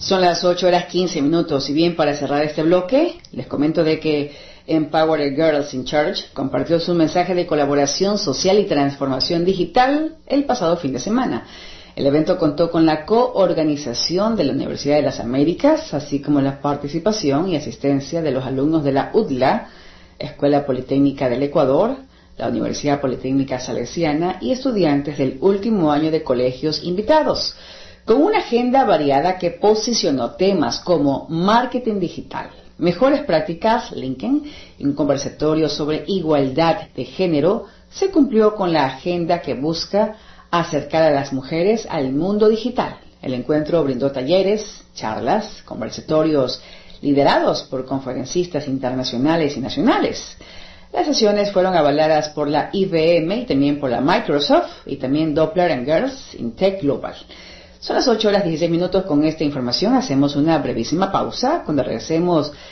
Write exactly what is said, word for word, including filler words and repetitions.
Son las ocho horas quince minutos y bien, para cerrar este bloque, les comento de que Empowered Girls in Church compartió su mensaje de colaboración social y transformación digital el pasado fin de semana. El evento contó con la coorganización de la Universidad de las Américas, así como la participación y asistencia de los alumnos de la U D L A, Escuela Politécnica del Ecuador, la Universidad Politécnica Salesiana y estudiantes del último año de colegios invitados, con una agenda variada que posicionó temas como marketing digital, mejores prácticas, LinkedIn, y un conversatorio sobre igualdad de género. Se cumplió con la agenda que busca acercar a las mujeres al mundo digital. El encuentro brindó talleres, charlas, conversatorios liderados por conferencistas internacionales y nacionales. Las sesiones fueron avaladas por la I B M y también por la Microsoft y también Doppler and Girls in Tech Global. Son las ocho horas dieciséis minutos. Con esta información hacemos una brevísima pausa. Cuando regresemos